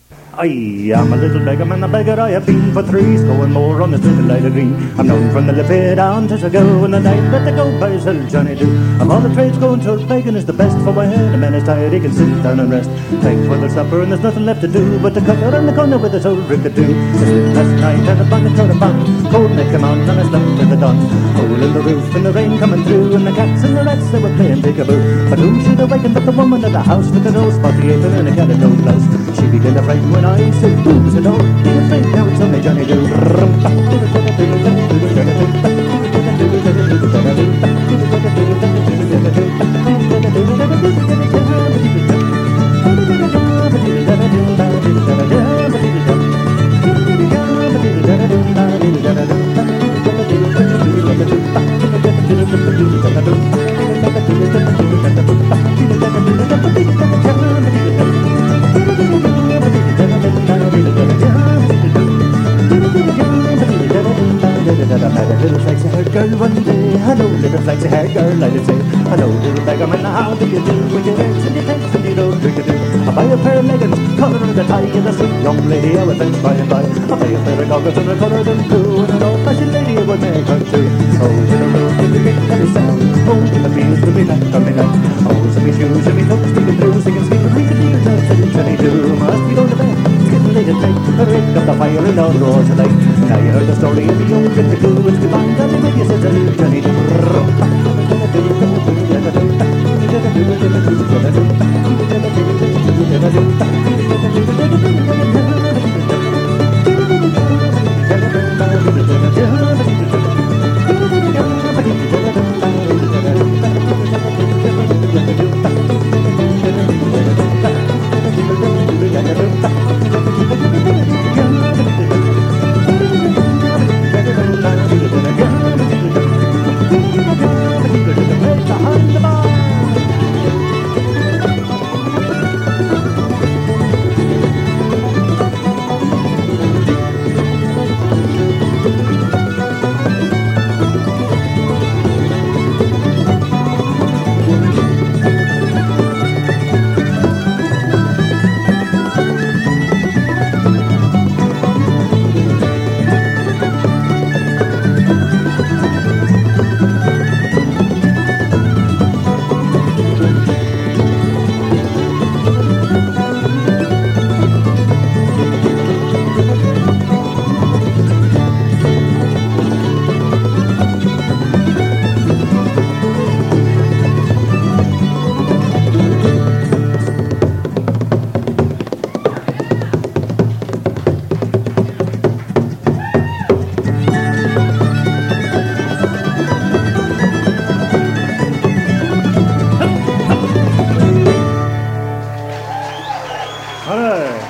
I am a little beggar man, a beggar I have been for three score and more on the street of Light Green. I'm known from the Liffey down to Sligo, and the night that they go by sell Johnny do. Of all the trades going to begging is the best for my head. A man is tired, he can sit down and rest. Thanks for the supper and there's nothing left to do but to cut out on the corner with his old ricketoo. I slept last night and a bucket throw the bun. Cold night come on and I slept with the dawn. Hole in the roof and the rain coming through, and the cats and the rats they were playing peekaboo. But who should have wakened up the woman at the house with the nose spotty apron and a calico blouse? She began to frighten when I said, "Who's it all? Be afraid now, it's only Johnny do." Little flaxy haired girl one day, hello little flaxy haired girl, I did say, hello little beggar man, how do you do? With your eggs and your tanks and your old drink-a-do. I buy a pair of leggings, colour and a tie, and a sweet young lady I would fetch by and by. I buy a pair of goggles and a colour them blue, and an old-fashioned lady I would make her too. Oh, to the road, to the gate, to the sound, oh, to the fields, to me night, to me night. Oh, to me shoes, to me toes, sticking through, singing sweet, ring-a-dee, Johnny do. Must be going to bed, it's getting late at night, better rake up the fire and all roars of light. Now you heard the story of the old drink-a-do, it's goodbye, Johnny, with you, says Johnny do. All right.